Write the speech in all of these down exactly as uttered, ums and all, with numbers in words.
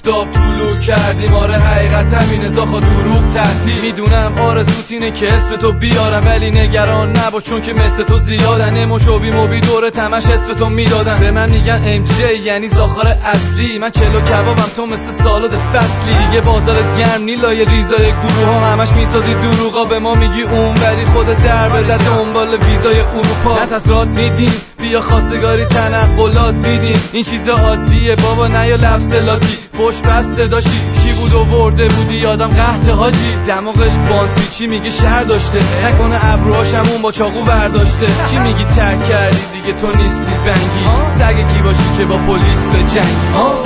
آفتاب طلوع کردیم. آره حقیقتم اینه زاخا دروغ تعطیل. میدونم آرزوت اینه که اسم تو بیارم ولی نگران نباش چون که مثل تو زیادن. مشوبی موبی دوره تمش اسم تو میدادن. به من میگن ام جی یعنی زاخار اصلی. من چلو کبابم تو مثل سالاد فصلی. دیگه بازارت گرم نیلای ریزای گروه ها همش میسازی دروغا. به ما میگی اون ولی خودت در بده دنبال ویزای اروپا. نت رات میدیم بیا خواستگاری تنقلات میدیم. این چیز عادیه بابا نه یا لفظ لاتی. پشت بسته داشتی کی بود و ورده بودی یادم قحط حاجی. دماغش باند پیچی میگه شهر داشته نکنه ابروهاش همون با چاقو برداشته. چی میگی ترک کردی دیگه تو نیستی بنگی. سگ کی باشی که با پلیس به جنگی.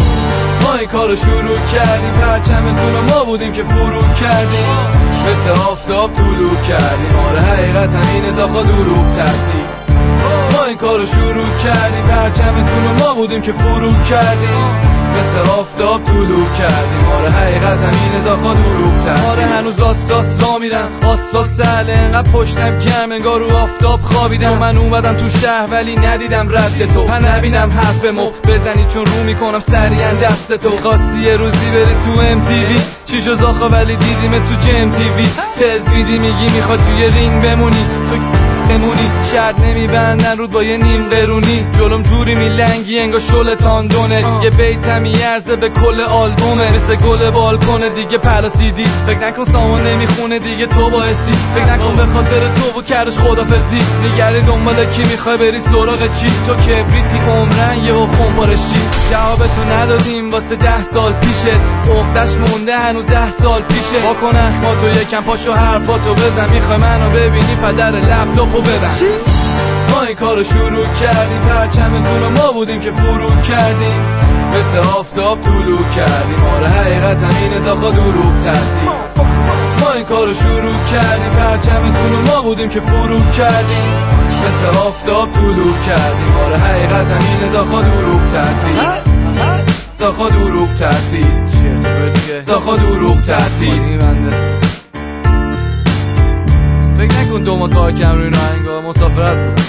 ما این کارو شروع کردیم پرچمتون و ما بودیم که فرو کردیم. مثل آفتاب طلوع کردیم. آره حقیقت همین زاخا دروغ تعطیل. ما این کارو شروع کردیم پرچمتون و ما بودیم که فرو کردیم. مثل آفتاب طلوع کردیم. آره حقیقت همین زاخا دروغ تعطیل. آره هنوز راست راست را میرم آسفالت سهله انقدر پشتم گرم انگار رو آفتاب خوابیدم. من اومدم تو شهر ولی ندیدم رد تو. من نبینم حرف مفت بزنی چون رو میکنم سریعا دست تو. خواستی یه روزی بری تو ام تی وی چی شو زاخا ولی دیدیم تو جم تی وی. تزویدی میگی میخواد توی رینگ بمونی تو بمونی. شرط نمیبندن رود با یه نیم قرونی. جلوم جوری میلنگی انگار شل تاندونه. یه بیتم میارزه به کل آلبومه مثل گل بالکنه دیگه پلاسیدی. فکر نکن سامان نمیخونه دیگه تو باعثی. فکر نکن به خاطر تو و کردش خدافزی. نگری دنبال کی میخوای بری سراغ چی. تو کبریتی عمرن یه و خونپارشی. جوابتو ندادیم واسه ده سال پیشت. عقدش مونده هنوز ده سال پیشه. با کن اخماتو یکم پاشو حرفاتو بزن. میخوای منو ببینی پدر لپتاپو ببن. ما این کارو شروع کردیم پرچمتون و ما بودیم که فرو کردیم. مثل آفتاب طلوع کردیم. آره حقیقت همین زاخا دروغ تعطیل. ما این کارو شروع کردیم پرچمتون و ما بودیم که فرو کردیم. مثل آفتاب طلوع کردیم. آره حقیقت همین زاخا دروغ تعطیل. زاخا دروغ تعطیل. زاخا دروغ تعطیل. فکر نکن دو ماه کار کم روی نهنگاه مسافرت بود.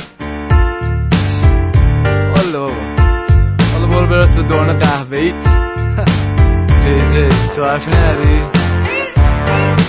والا بابا حالا برو برس تو دوران قهوه ایت. جی جی تو حرفی نداری؟